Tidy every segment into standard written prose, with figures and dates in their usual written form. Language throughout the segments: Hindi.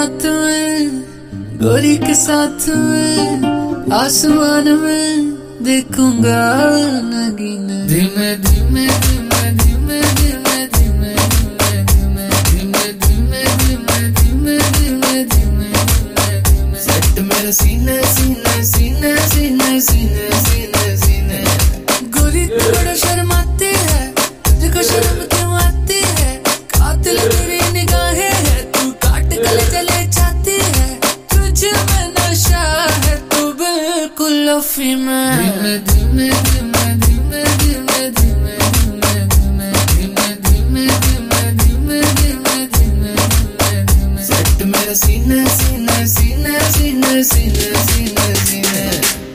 रात में गोरी के साथ में आसमान में देखूंगा नगीने। धीमे धीमे धीमे धीमे धीमे धीमे धीमे धीमे धीमे धीमे धीमे धीमे धीमे सेट मेरे सीने सीने सीने सीने सीने सीने सीने। गोरी तू बड़ा शर्माती है, तुझको शर्म क्यों आती है? कातिल तेरी निगाहें है, तू काट गले चले जाती है। तुझे में नशा है, तू बिल्कुल अफीम में। धीमे धीमे धीमे धीमे धीमे धीमे धीमे धीमे धीमे धीमे धीमे धीमे धीमे धीमे सेट मेरे सीने सीने सीने सीने सीने सीने सीने।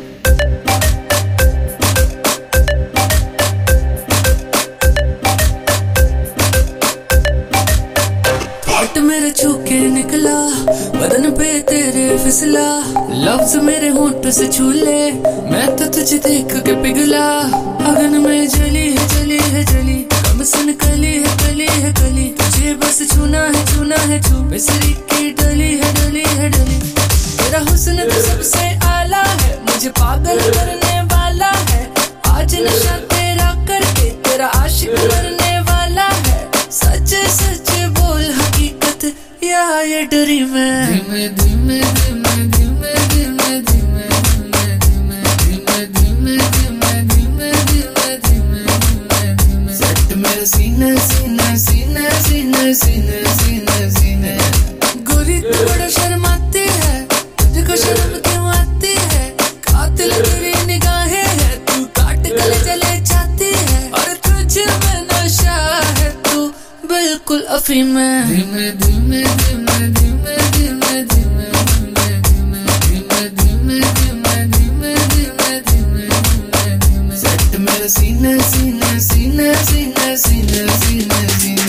हार्ट मेरे छू के निकला, बदन पे तेरे फिसला, लफ्ज मेरे होंठ से छू ले, मैं तो तुझे देख के पिघला। अगन में जली है जली है जली, कम सुन कली है कली है कली, तुझे बस छूना है छू, मिसरी की डली है डली है डली। तेरा हुस्न तो सबसे आला है, मुझे पागल करने वाला है। आज नशा तेरा करके तेरा आशिक मरने वाला है। सच सच बोल हकीकत या ये डरी मैं। धीमे धीमे धीमे धीमे धीमे धीमे धीमे धीमे धीमे धीमे धीमे धीमे धीमे धीमे सेट मेरे सीने सीने सीने सीने सीने सीने सीने। गोरी तू बड़ा शर्माती है, तुझको शर्म क्यों आती है? कातिल तेरी निगाहें है, तू काट गले चले जाती है। और तुझे में नशा है, तू बिल्कुल अफीम में। धीमे धीमे धीमे धीमे धीमे धीमे धीमे धीमे धीमे धीमे धीमे धीमे धीमे धीमे सेट मेरे सीने सीने सीने सीने सीने सीने सीने।